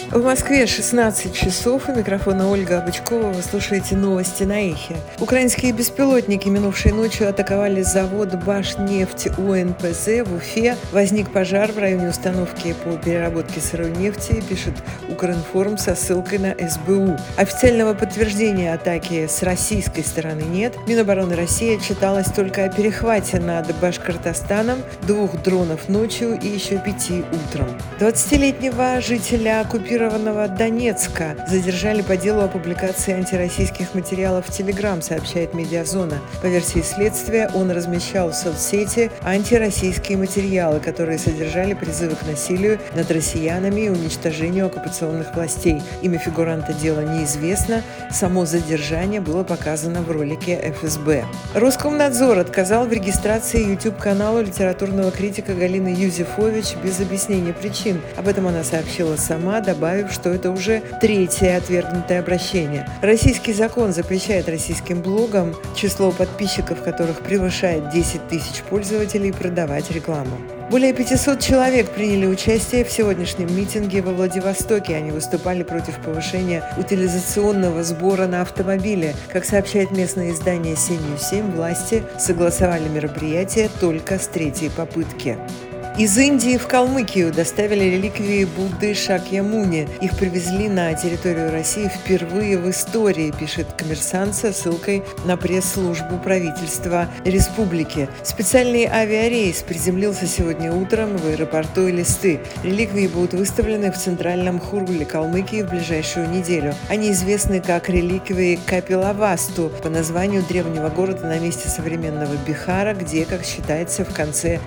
В Москве 16 часов. У микрофона Ольга Бычкова. Вы слушаете новости на Эхе. Украинские беспилотники минувшей ночью атаковали завод «Башнефть УНПЗ» в Уфе. Возник пожар в районе установки по переработке сырой нефти, пишет Укринформ со ссылкой на СБУ. Официального подтверждения атаки с российской стороны нет. Минобороны России отчиталась только о перехвате над Башкортостаном 2 дронов ночью и еще 5 утром. 20-летнего жителя оккупированного Донецка задержали по делу о публикации антироссийских материалов в Телеграм, сообщает Медиазона. По версии следствия, он размещал в соцсети антироссийские материалы, которые содержали призывы к насилию над россиянами и уничтожению оккупационных властей. Имя фигуранта дела неизвестно. Само задержание было показано в ролике ФСБ. Роскомнадзор отказал в регистрации YouTube-каналу литературного критика Галины Юзефович без объяснения причин. Об этом она сообщила сама, добавив, что это уже 3-е отвергнутое обращение. Российский закон запрещает российским блогам, число подписчиков которых превышает 10 тысяч пользователей, продавать рекламу. Более 500 человек приняли участие в сегодняшнем митинге во Владивостоке. Они выступали против повышения утилизационного сбора на автомобили. Как сообщает местное издание «Сенью-7», власти согласовали мероприятие только с 3-й попытки. Из Индии в Калмыкию доставили реликвии Будды Шакьямуни. Их привезли на территорию России впервые в истории, пишет «Коммерсант» со ссылкой на пресс-службу правительства республики. Специальный авиарейс приземлился сегодня утром в аэропорту Элисты. Реликвии будут выставлены в центральном Хургале Калмыкии в ближайшую неделю. Они известны как реликвии Капилавасту по названию древнего города на месте современного Бихара, где, как считается, в конце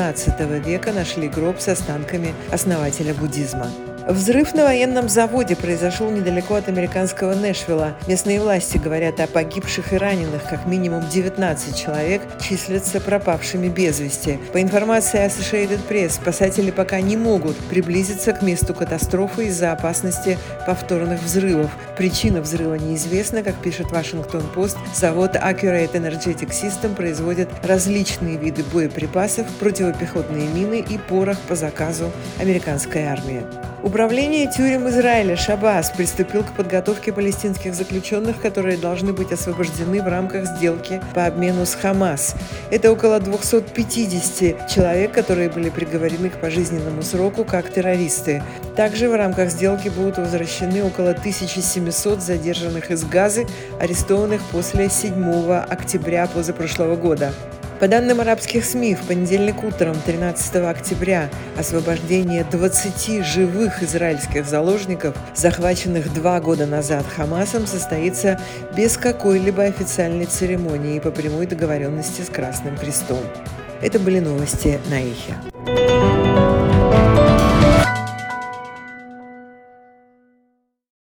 XIX века нашли гроб с останками основателя буддизма. Взрыв на военном заводе произошел недалеко от американского Нэшвилла. Местные власти говорят о погибших и раненых. Как минимум 19 человек числятся пропавшими без вести. По информации Associated Press, спасатели пока не могут приблизиться к месту катастрофы из-за опасности повторных взрывов. Причина взрыва неизвестна. Как пишет Washington Post, завод Accurate Energetic System производит различные виды боеприпасов, противопехотные мины и порох по заказу американской армии. Управление тюрем Израиля Шабас приступил к подготовке палестинских заключенных, которые должны быть освобождены в рамках сделки по обмену с Хамас. Это около 250 человек, которые были приговорены к пожизненному сроку как террористы. Также в рамках сделки будут возвращены около 1700 задержанных из Газы, арестованных после 7 октября позапрошлого года. По данным арабских СМИ, в понедельник утром, 13 октября, освобождение 20 живых израильских заложников, захваченных 2 года назад Хамасом, состоится без какой-либо официальной церемонии и по прямой договоренности с Красным Крестом. Это были новости на Эхе.